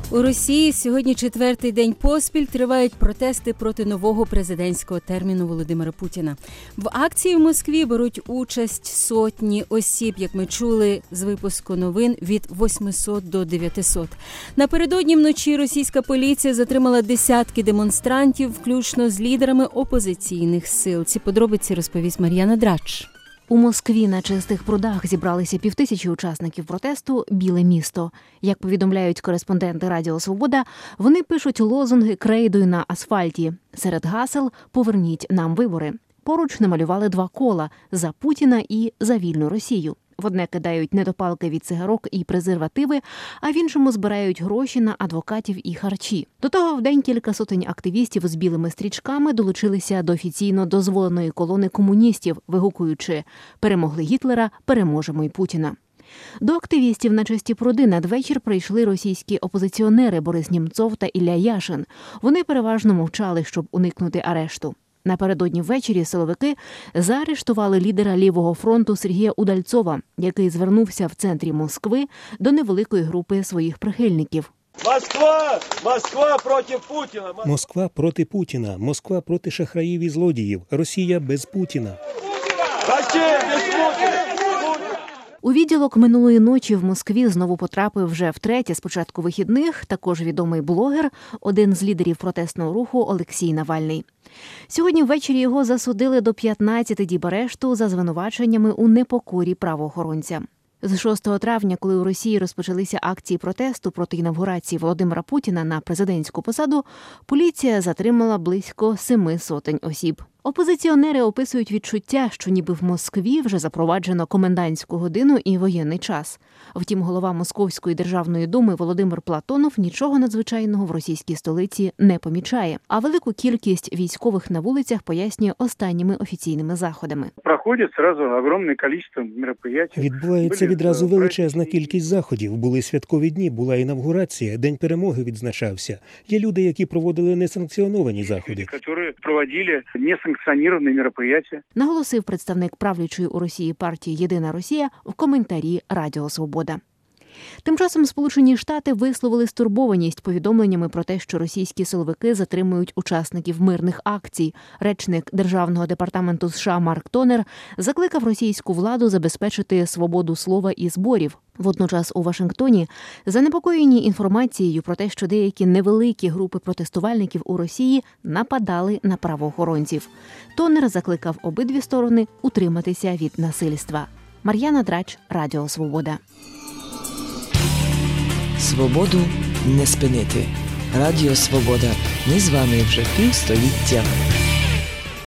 У Росії сьогодні четвертий день поспіль тривають протести проти нового президентського терміну Володимира Путіна. В акції в Москві беруть участь сотні осіб, як ми чули з випуску новин, від 800 до 900. Напередодні вночі російська поліція затримала десятки демонстрантів, включно з лідерами опозиційних сил. Ці подробиці розповість Мар'яна Драч. У Москві на Чистих прудах зібралися 5000 учасників протесту «Біле місто». Як повідомляють кореспонденти Радіо Свобода, вони пишуть лозунги крейдою на асфальті. Серед гасел «Поверніть нам вибори». Поруч намалювали 2 кола – за Путіна і за вільну Росію. В одне кидають недопалки від цигарок і презервативи, а в іншому збирають гроші на адвокатів і харчі. До того вдень кілька сотень активістів з білими стрічками долучилися до офіційно дозволеної колони комуністів, вигукуючи «Перемогли Гітлера, переможемо й Путіна». До активістів на Чисті пруди надвечір прийшли російські опозиціонери Борис Німцов та Ілля Яшин. Вони переважно мовчали, щоб уникнути арешту. Напередодні ввечері силовики заарештували лідера Лівого фронту Сергія Удальцова, який звернувся в центрі Москви до невеликої групи своїх прихильників. Москва! Москва проти Путіна! Москва проти Путіна! Москва проти шахраїв і злодіїв! Росія без Путіна! Росія без Путіна! У відділок минулої ночі в Москві знову потрапив вже втретє з початку вихідних також відомий блогер, один з лідерів протестного руху Олексій Навальний. Сьогодні ввечері його засудили до 15 діб арешту за звинуваченнями у непокорі правоохоронцям. З 6 травня, коли у Росії розпочалися акції протесту проти інавгурації Володимира Путіна на президентську посаду, поліція затримала близько 700 осіб. Опозиціонери описують відчуття, що ніби в Москві вже запроваджено комендантську годину і воєнний час. Втім, голова Московської державної думи Володимир Платонов нічого надзвичайного в російській столиці не помічає, а велику кількість військових на вулицях пояснює останніми офіційними заходами. Проходить одразу огромне кількість мероприятий. Відбувається відразу величезна кількість заходів. Були святкові дні, була інавгурація, День перемоги відзначався. Є люди, які проводили несанкціоновані заходи. Які проводили несанкціоновані мероприятия. Наголосив представник правлячої у Росії партії «Єдина Росія» в коментарі Радіо Свобода. Тим часом Сполучені Штати висловили стурбованість повідомленнями про те, що російські силовики затримують учасників мирних акцій. Речник Державного департаменту США Марк Тонер закликав російську владу забезпечити свободу слова і зборів. Водночас у Вашингтоні занепокоєні інформацією про те, що деякі невеликі групи протестувальників у Росії нападали на правоохоронців. Тонер закликав обидві сторони утриматися від насильства. Мар'яна Драч, Радіо Свобода. Свободу не спинити. Радіо Свобода. Ми з вами вже півстоліття.